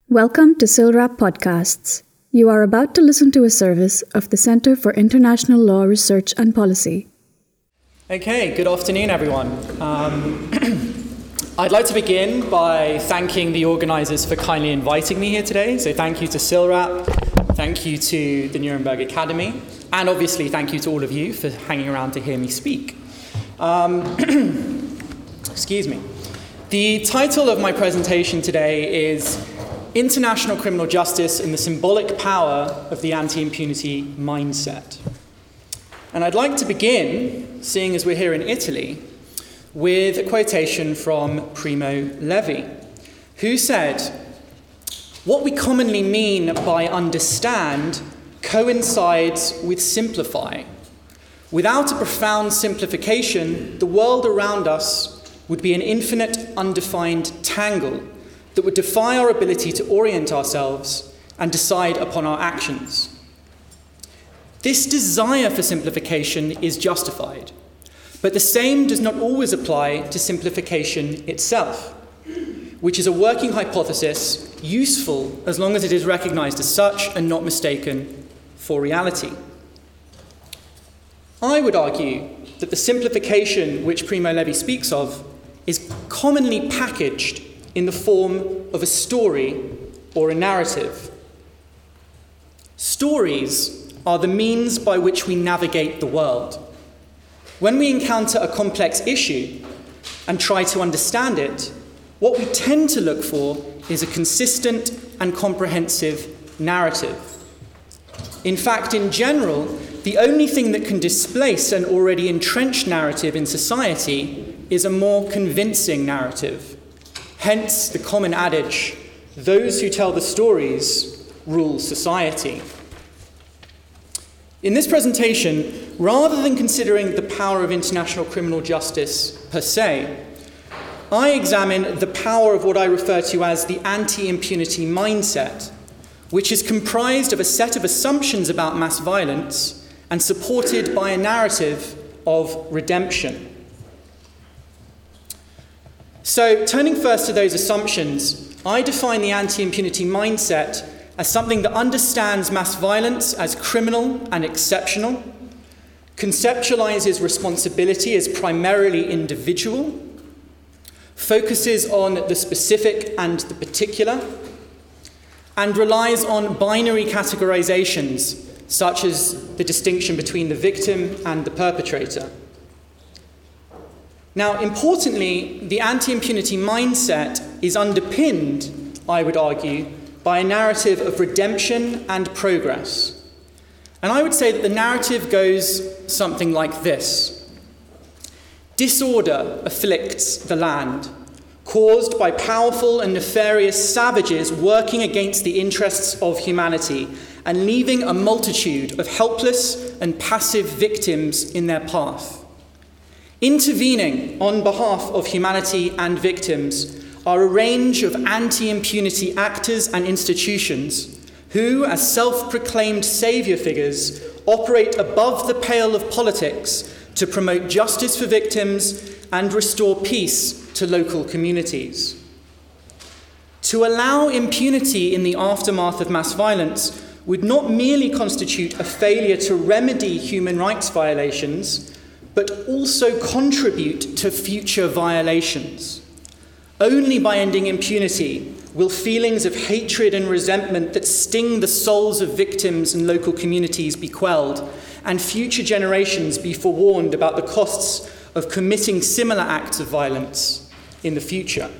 Welcome to SILRAP Podcasts. You are about to listen to a service of the Center for International Law Research and Policy. Okay, good afternoon, everyone. I'd like to begin by thanking the organisers for kindly inviting me here today. So thank you to SILRAP, thank you to the Nuremberg Academy, and obviously thank you to all of you for hanging around to hear me speak. Excuse me. The title of my presentation today is International Criminal Justice and the Symbolic Power of the Anti-Impunity Mindset. And I'd like to begin, seeing as we're here in Italy, with a quotation from Primo Levi, who said, "What we commonly mean by understand coincides with simplify. Without a profound simplification, the world around us would be an infinite, undefined tangle that would defy our ability to orient ourselves and decide upon our actions. This desire for simplification is justified, but the same does not always apply to simplification itself, which is a working hypothesis useful as long as it is recognized as such and not mistaken for reality. I would argue that the simplification which Primo Levi speaks of is commonly packaged in the form of a story or a narrative. Stories are the means by which we navigate the world. When we encounter a complex issue and try to understand it, what we tend to look for is a consistent and comprehensive narrative. In fact, in general, the only thing that can displace an already entrenched narrative in society is a more convincing narrative. Hence the common adage, those who tell the stories rule society. In this presentation, rather than considering the power of international criminal justice per se, I examine the power of what I refer to as the anti-impunity mindset, which is comprised of a set of assumptions about mass violence and supported by a narrative of redemption. So, turning first to those assumptions, I define the anti-impunity mindset as something that understands mass violence as criminal and exceptional, conceptualizes responsibility as primarily individual, focuses on the specific and the particular, and relies on binary categorizations, such as the distinction between the victim and the perpetrator. Now, importantly, the anti-impunity mindset is underpinned, I would argue, by a narrative of redemption and progress. And I would say that the narrative goes something like this. Disorder afflicts the land, caused by powerful and nefarious savages working against the interests of humanity and leaving a multitude of helpless and passive victims in their path. Intervening on behalf of humanity and victims are a range of anti-impunity actors and institutions who, as self-proclaimed saviour figures, operate above the pale of politics to promote justice for victims and restore peace to local communities. To allow impunity in the aftermath of mass violence would not merely constitute a failure to remedy human rights violations, but also contribute to future violations. Only by ending impunity will feelings of hatred and resentment that sting the souls of victims and local communities be quelled, and future generations be forewarned about the costs of committing similar acts of violence in the future.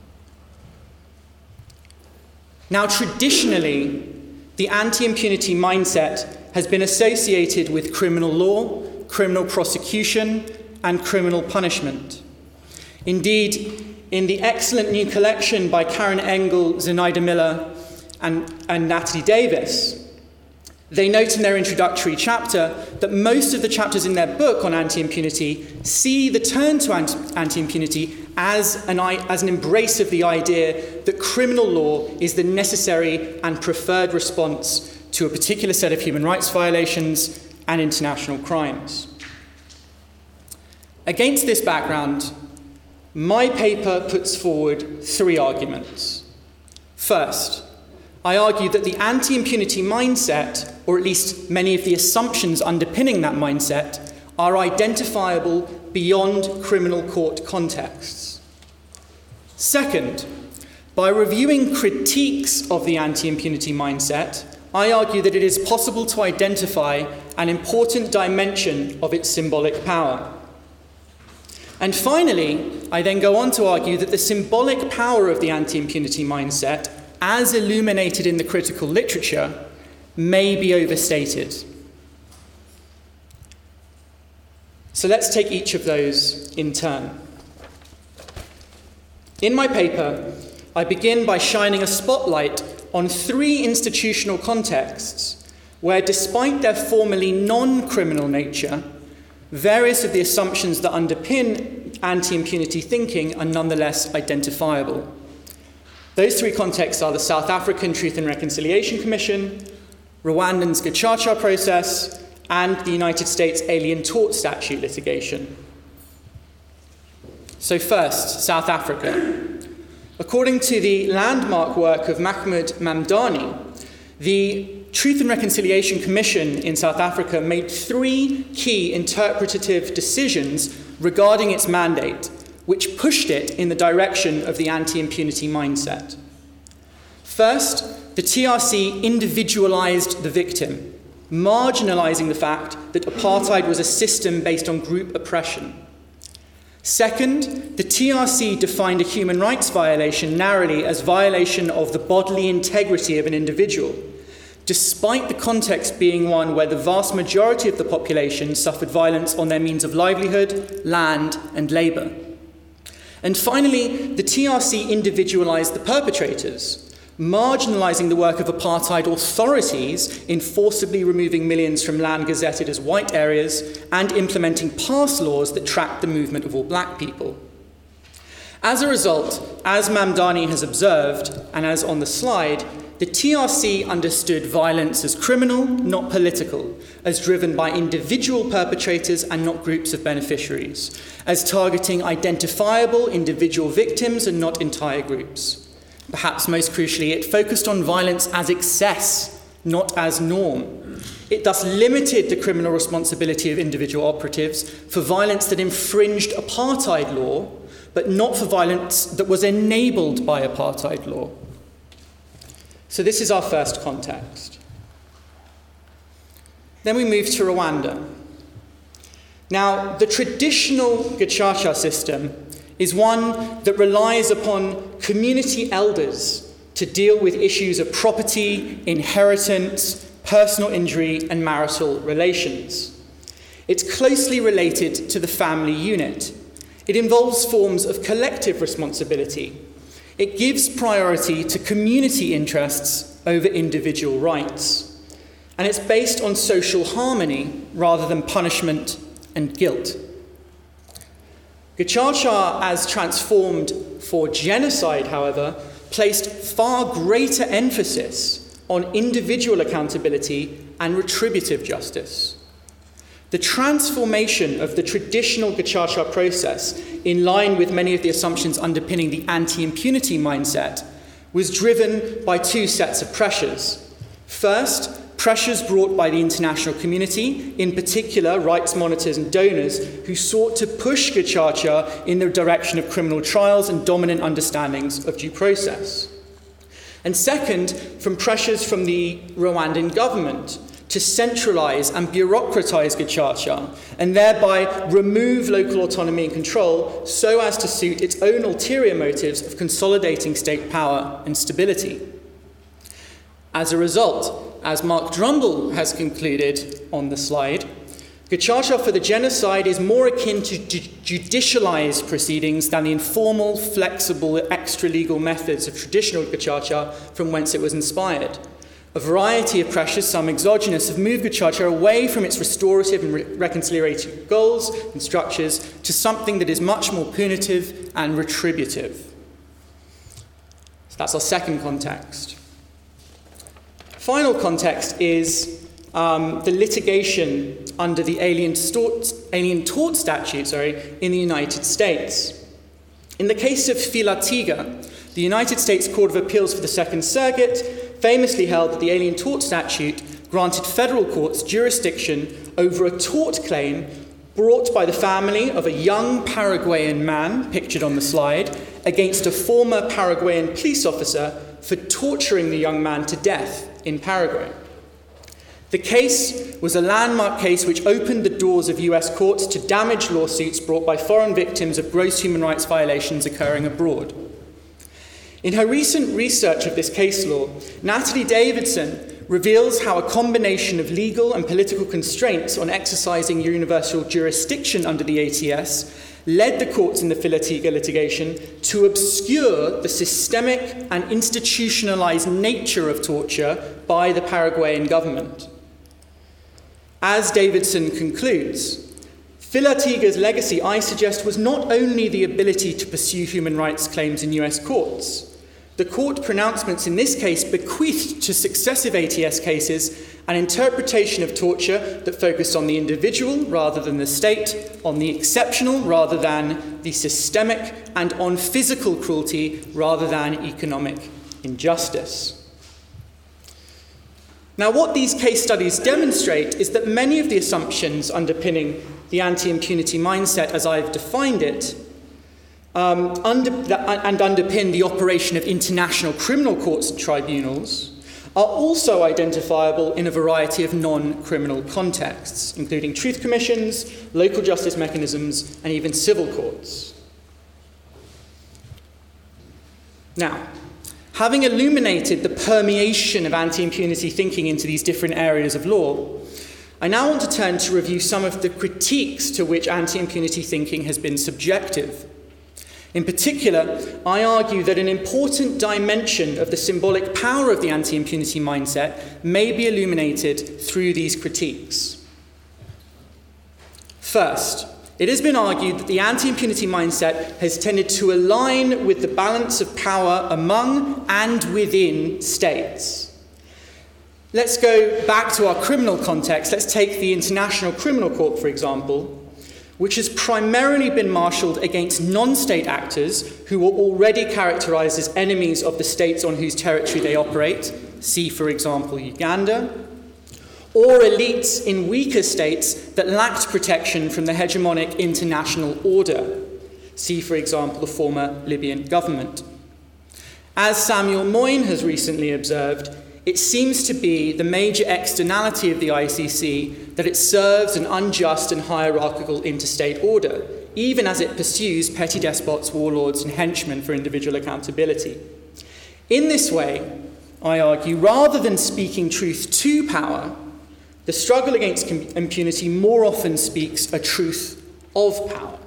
Now, traditionally, the anti-impunity mindset has been associated with criminal law, criminal prosecution, and criminal punishment. Indeed, in the excellent new collection by Karen Engel, Zenaida Miller, and Natalie Davis, they note in their introductory chapter that most of the chapters in their book on anti-impunity see the turn to anti-impunity as an embrace of the idea that criminal law is the necessary and preferred response to a particular set of human rights violations and international crimes. Against this background, my paper puts forward three arguments. First, I argue that the anti-impunity mindset, or at least many of the assumptions underpinning that mindset, are identifiable beyond criminal court contexts. Second, by reviewing critiques of the anti-impunity mindset, I argue that it is possible to identify an important dimension of its symbolic power. And finally, I then go on to argue that the symbolic power of the anti-impunity mindset, as illuminated in the critical literature, may be overstated. So let's take each of those in turn. In my paper, I begin by shining a spotlight on 3 institutional contexts where, despite their formally non-criminal nature, various of the assumptions that underpin anti-impunity thinking are nonetheless identifiable. Those 3 contexts are the South African Truth and Reconciliation Commission, Rwandan's Gacaca process, and the United States Alien Tort Statute litigation. So first, South Africa. According to the landmark work of Mahmoud Mamdani, the Truth and Reconciliation Commission in South Africa made 3 key interpretative decisions regarding its mandate, which pushed it in the direction of the anti-impunity mindset. First, the TRC individualized the victim, marginalizing the fact that apartheid was a system based on group oppression. Second, the TRC defined a human rights violation narrowly as violation of the bodily integrity of an individual, despite the context being one where the vast majority of the population suffered violence on their means of livelihood, land, and labour. And finally, the TRC individualised the perpetrators, marginalising the work of apartheid authorities in forcibly removing millions from land gazetted as white areas and implementing pass laws that tracked the movement of all black people. As a result, as Mamdani has observed, and as on the slide, the TRC understood violence as criminal, not political, as driven by individual perpetrators and not groups of beneficiaries, as targeting identifiable individual victims and not entire groups. Perhaps most crucially, it focused on violence as excess, not as norm. It thus limited the criminal responsibility of individual operatives for violence that infringed apartheid law, but not for violence that was enabled by apartheid law. So this is our first context. Then we move to Rwanda. Now, the traditional Gacaca system is one that relies upon community elders to deal with issues of property, inheritance, personal injury, and marital relations. It's closely related to the family unit. It involves forms of collective responsibility. It gives priority to community interests over individual rights. And it's based on social harmony rather than punishment and guilt. Gacaca, as transformed for genocide, however, placed far greater emphasis on individual accountability and retributive justice. The transformation of the traditional Gacaca process, in line with many of the assumptions underpinning the anti-impunity mindset, was driven by 2 sets of pressures. First, pressures brought by the international community, in particular rights monitors and donors, who sought to push Gacaca in the direction of criminal trials and dominant understandings of due process. And second, from pressures from the Rwandan government to centralise and bureaucratise Gacaca, and thereby remove local autonomy and control so as to suit its own ulterior motives of consolidating state power and stability. As a result, as Mark Drumble has concluded on the slide, Gacaca for the genocide is more akin to judicialised proceedings than the informal, flexible, extra-legal methods of traditional Gacaca from whence it was inspired. A variety of pressures, some exogenous, have moved Gacaca away from its restorative and reconciliatory goals and structures to something that is much more punitive and retributive. So that's our second context. Final context is the litigation under the Alien Tort Statute in the United States. In the case of Filatiga, the United States Court of Appeals for the Second Circuit famously held that the Alien Tort Statute granted federal courts jurisdiction over a tort claim brought by the family of a young Paraguayan man, pictured on the slide, against a former Paraguayan police officer for torturing the young man to death in Paraguay. The case was a landmark case which opened the doors of US courts to damage lawsuits brought by foreign victims of gross human rights violations occurring abroad. In her recent research of this case law, Natalie Davidson reveals how a combination of legal and political constraints on exercising universal jurisdiction under the ATS led the courts in the Filatiga litigation to obscure the systemic and institutionalized nature of torture by the Paraguayan government. As Davidson concludes, Filatiga's legacy, I suggest, was not only the ability to pursue human rights claims in US courts. The court pronouncements in this case bequeathed to successive ATS cases an interpretation of torture that focused on the individual rather than the state, on the exceptional rather than the systemic, and on physical cruelty rather than economic injustice. Now, what these case studies demonstrate is that many of the assumptions underpinning the anti-impunity mindset, as I've defined it, and underpin the operation of international criminal courts and tribunals, are also identifiable in a variety of non-criminal contexts, including truth commissions, local justice mechanisms, and even civil courts. Now, having illuminated the permeation of anti-impunity thinking into these different areas of law, I now want to turn to review some of the critiques to which anti-impunity thinking has been subjective. In particular, I argue that an important dimension of the symbolic power of the anti-impunity mindset may be illuminated through these critiques. First, it has been argued that the anti-impunity mindset has tended to align with the balance of power among and within states. Let's go back to our criminal context. Let's take the International Criminal Court, for example, which has primarily been marshalled against non-state actors who were already characterized as enemies of the states on whose territory they operate, see, for example, Uganda, or elites in weaker states that lacked protection from the hegemonic international order, see, for example, the former Libyan government. As Samuel Moyn has recently observed, it seems to be the major externality of the ICC that it serves an unjust and hierarchical interstate order, even as it pursues petty despots, warlords, and henchmen for individual accountability. In this way, I argue, rather than speaking truth to power, the struggle against impunity more often speaks a truth of power.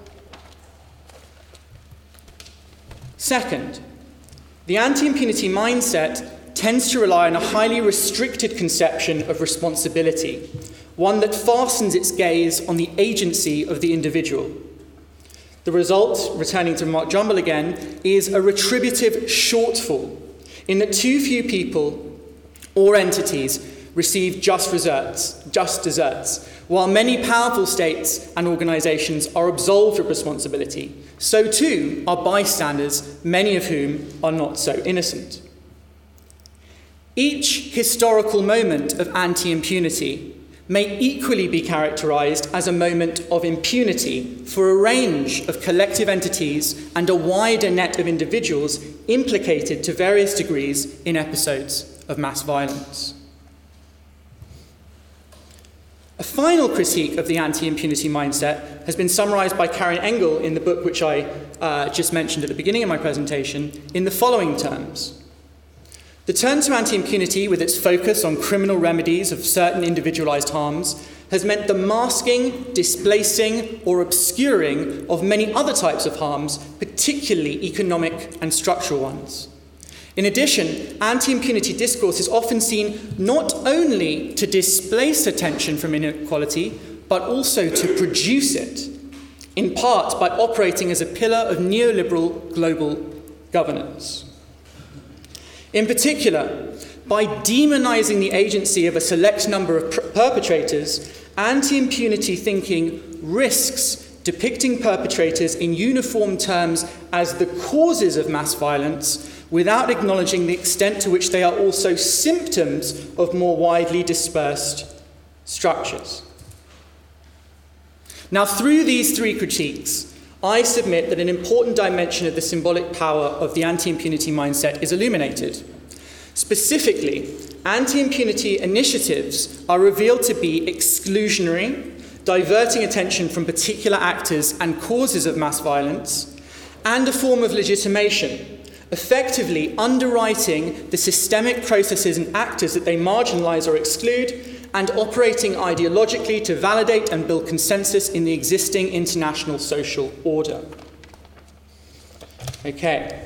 Second, the anti-impunity mindset tends to rely on a highly restricted conception of responsibility, one that fastens its gaze on the agency of the individual. The result, returning to Mark Jumble again, is a retributive shortfall in that too few people or entities receive just deserts, while many powerful states and organizations are absolved of responsibility. So too are bystanders, many of whom are not so innocent. Each historical moment of anti-impunity may equally be characterized as a moment of impunity for a range of collective entities and a wider net of individuals implicated to various degrees in episodes of mass violence. A final critique of the anti-impunity mindset has been summarized by Karen Engel in the book which I just mentioned at the beginning of my presentation in the following terms. The turn to anti-impunity, with its focus on criminal remedies of certain individualized harms, has meant the masking, displacing, or obscuring of many other types of harms, particularly economic and structural ones. In addition, anti-impunity discourse is often seen not only to displace attention from inequality, but also to produce it, in part by operating as a pillar of neoliberal global governance. In particular, by demonizing the agency of a select number of perpetrators, anti-impunity thinking risks depicting perpetrators in uniform terms as the causes of mass violence, without acknowledging the extent to which they are also symptoms of more widely dispersed structures. Now, through these three critiques, I submit that an important dimension of the symbolic power of the anti-impunity mindset is illuminated. Specifically, anti-impunity initiatives are revealed to be exclusionary, diverting attention from particular actors and causes of mass violence, and a form of legitimation, effectively underwriting the systemic processes and actors that they marginalize or exclude, and operating ideologically to validate and build consensus in the existing international social order. Okay.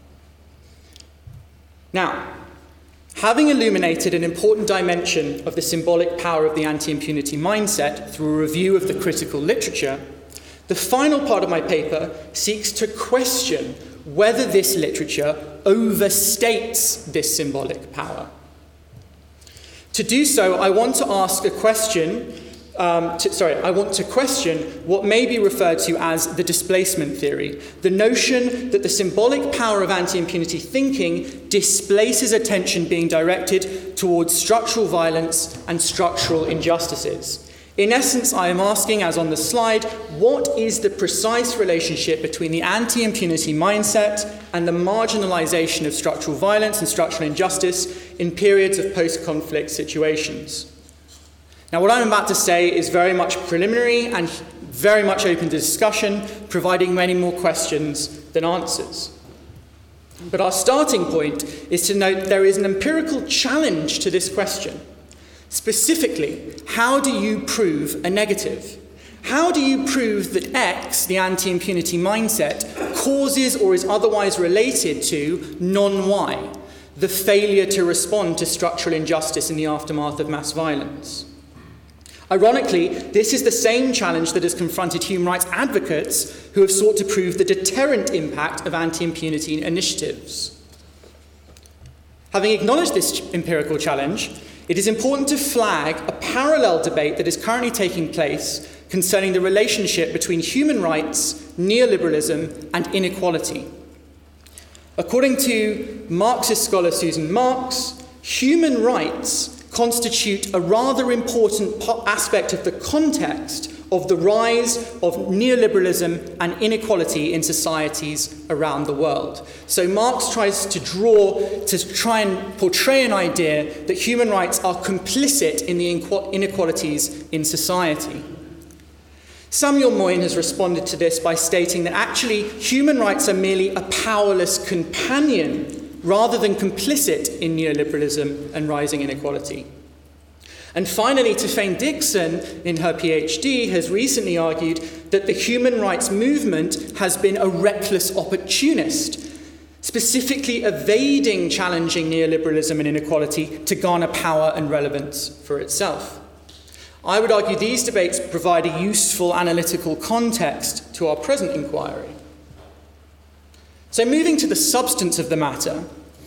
Now, having illuminated an important dimension of the symbolic power of the anti-impunity mindset through a review of the critical literature, the final part of my paper seeks to question whether this literature overstates this symbolic power. To do so, I want to ask a question. I want to question what may be referred to as the displacement theory, the notion that the symbolic power of anti-impunity thinking displaces attention being directed towards structural violence and structural injustices. In essence, I am asking, as on the slide, what is the precise relationship between the anti-impunity mindset and the marginalization of structural violence and structural injustice in periods of post-conflict situations? Now, what I'm about to say is very much preliminary and very much open to discussion, providing many more questions than answers. But our starting point is to note there is an empirical challenge to this question. Specifically, how do you prove a negative? How do you prove that X, the anti-impunity mindset, causes or is otherwise related to non-Y, the failure to respond to structural injustice in the aftermath of mass violence? Ironically, this is the same challenge that has confronted human rights advocates who have sought to prove the deterrent impact of anti-impunity initiatives. Having acknowledged this empirical challenge, it is important to flag a parallel debate that is currently taking place concerning the relationship between human rights, neoliberalism, and inequality. According to Marxist scholar Susan Marx, human rights constitute a rather important aspect of the context of the rise of neoliberalism and inequality in societies around the world. So Marx tries to try and portray an idea that human rights are complicit in the inequalities in society. Samuel Moyn has responded to this by stating that actually human rights are merely a powerless companion rather than complicit in neoliberalism and rising inequality. And finally, Tiffany Dixon, in her PhD, has recently argued that the human rights movement has been a reckless opportunist, specifically evading challenging neoliberalism and inequality to garner power and relevance for itself. I would argue these debates provide a useful analytical context to our present inquiry. So moving to the substance of the matter,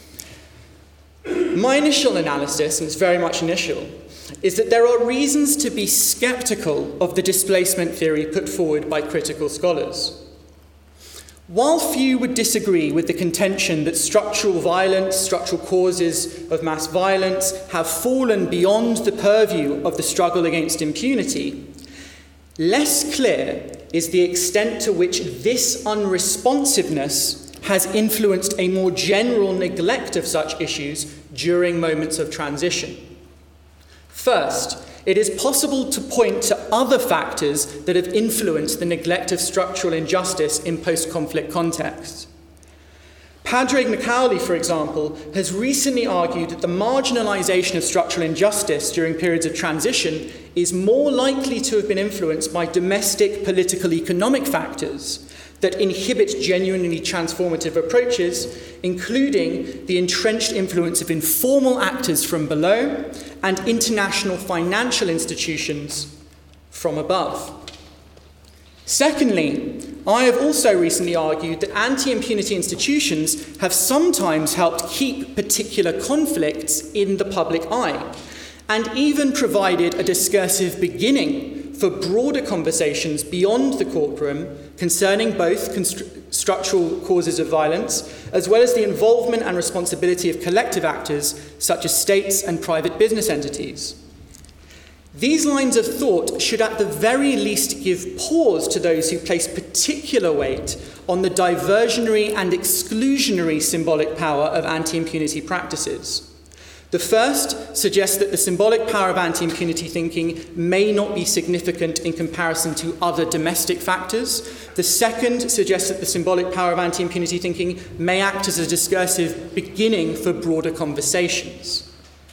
my initial analysis, and it's very much initial, is that there are reasons to be sceptical of the displacement theory put forward by critical scholars. While few would disagree with the contention that structural violence, structural causes of mass violence have fallen beyond the purview of the struggle against impunity, less clear is the extent to which this unresponsiveness has influenced a more general neglect of such issues during moments of transition. First, it is possible to point to other factors that have influenced the neglect of structural injustice in post-conflict contexts. Padraig MacAulay, for example, has recently argued that the marginalization of structural injustice during periods of transition is more likely to have been influenced by domestic political economic factors that inhibit genuinely transformative approaches, including the entrenched influence of informal actors from below and international financial institutions from above. Secondly, I have also recently argued that anti-impunity institutions have sometimes helped keep particular conflicts in the public eye, and even provided a discursive beginning for broader conversations beyond the courtroom concerning both structural causes of violence, as well as the involvement and responsibility of collective actors such as states and private business entities. These lines of thought should at the very least give pause to those who place particular weight on the diversionary and exclusionary symbolic power of anti-impunity practices. The first suggests that the symbolic power of anti-impunity thinking may not be significant in comparison to other domestic factors. The second suggests that the symbolic power of anti-impunity thinking may act as a discursive beginning for broader conversations.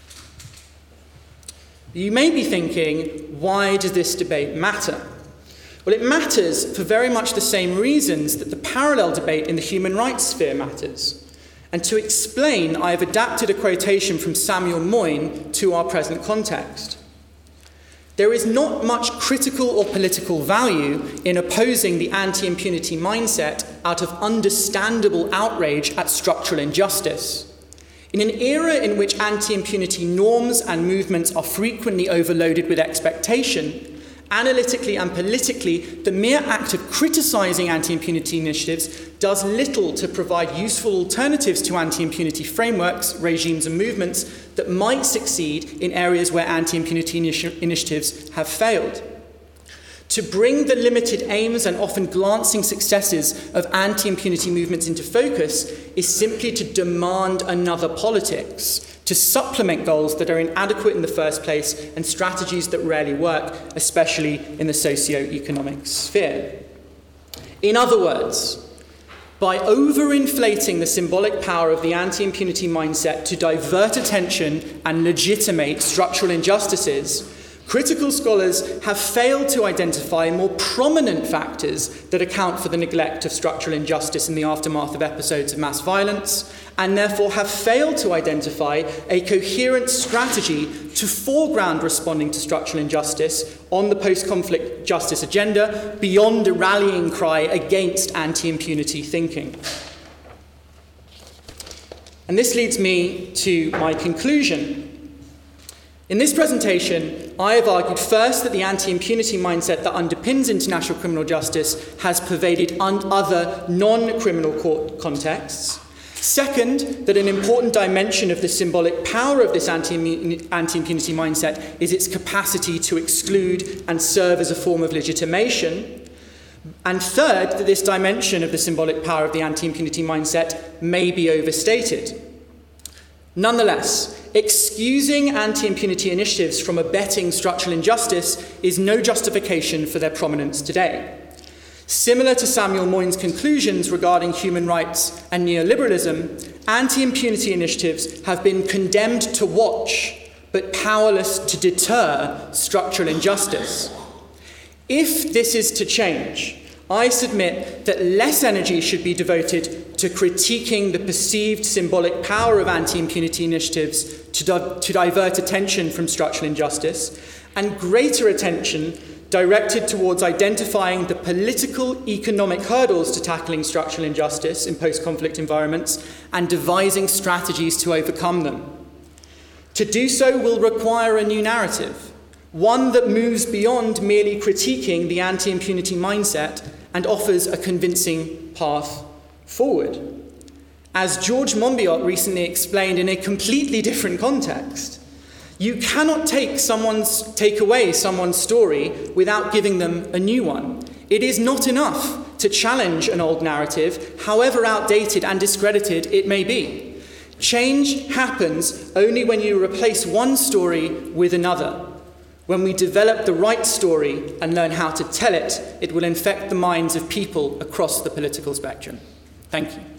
You may be thinking, why does this debate matter? Well, it matters for very much the same reasons that the parallel debate in the human rights sphere matters. And to explain, I have adapted a quotation from Samuel Moyn to our present context. There is not much critical or political value in opposing the anti-impunity mindset out of understandable outrage at structural injustice. In an era in which anti-impunity norms and movements are frequently overloaded with expectation, analytically and politically, the mere act of criticising anti-impunity initiatives does little to provide useful alternatives to anti-impunity frameworks, regimes and movements that might succeed in areas where anti-impunity initiatives have failed. To bring the limited aims and often glancing successes of anti-impunity movements into focus is simply to demand another politics, to supplement goals that are inadequate in the first place and strategies that rarely work, especially in the socio-economic sphere. In other words, by overinflating the symbolic power of the anti-impunity mindset to divert attention and legitimate structural injustices, critical scholars have failed to identify more prominent factors that account for the neglect of structural injustice in the aftermath of episodes of mass violence, and therefore have failed to identify a coherent strategy to foreground responding to structural injustice on the post-conflict justice agenda beyond a rallying cry against anti-impunity thinking. And this leads me to my conclusion. In this presentation, I have argued first that the anti-impunity mindset that underpins international criminal justice has pervaded other non-criminal court contexts. Second, that an important dimension of the symbolic power of this anti-impunity mindset is its capacity to exclude and serve as a form of legitimation. And third, that this dimension of the symbolic power of the anti-impunity mindset may be overstated. Nonetheless, excusing anti-impunity initiatives from abetting structural injustice is no justification for their prominence today. Similar to Samuel Moyn's conclusions regarding human rights and neoliberalism, anti-impunity initiatives have been condemned to watch, but powerless to deter structural injustice. If this is to change, I submit that less energy should be devoted to critiquing the perceived symbolic power of anti-impunity initiatives to divert attention from structural injustice, and greater attention directed towards identifying the political, economic hurdles to tackling structural injustice in post-conflict environments and devising strategies to overcome them. To do so will require a new narrative, one that moves beyond merely critiquing the anti-impunity mindset and offers a convincing path forward. As George Monbiot recently explained in a completely different context, you cannot take away someone's story without giving them a new one. It is not enough to challenge an old narrative, however outdated and discredited it may be. Change happens only when you replace one story with another. When we develop the right story and learn how to tell it, it will infect the minds of people across the political spectrum. Thank you.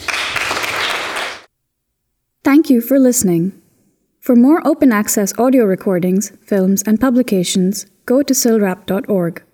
Thank you for listening. For more open access audio recordings, films, and publications, go to silrap.org.